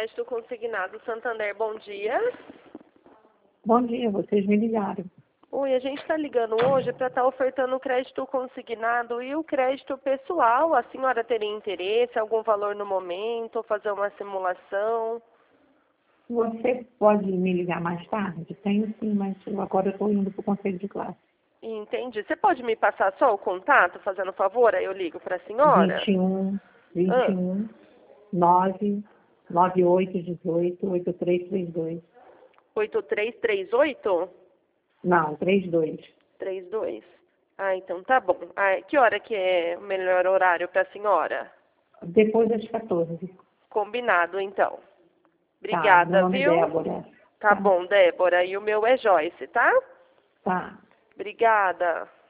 Crédito Consignado Santander, bom dia. Bom dia, vocês me ligaram. Oi, a gente está ligando hoje para estar ofertando o crédito consignado e o crédito pessoal. A senhora teria interesse, algum valor no momento, ou fazer uma simulação? Você pode me ligar mais tarde? Tenho sim, mas agora eu estou indo para o conselho de classe. Entendi. Você pode me passar só o contato, fazendo favor? Aí eu ligo para a senhora? 21 9 98 18 8332. 8338? Não, 32. 32. Ah, então tá bom. Ah, que hora que é o melhor horário para a senhora? Depois das 14. Combinado, então. Tá, meu Obrigada, nome é viu? Débora. Tá bom, Débora. E o meu é Joyce, tá? Tá. Obrigada.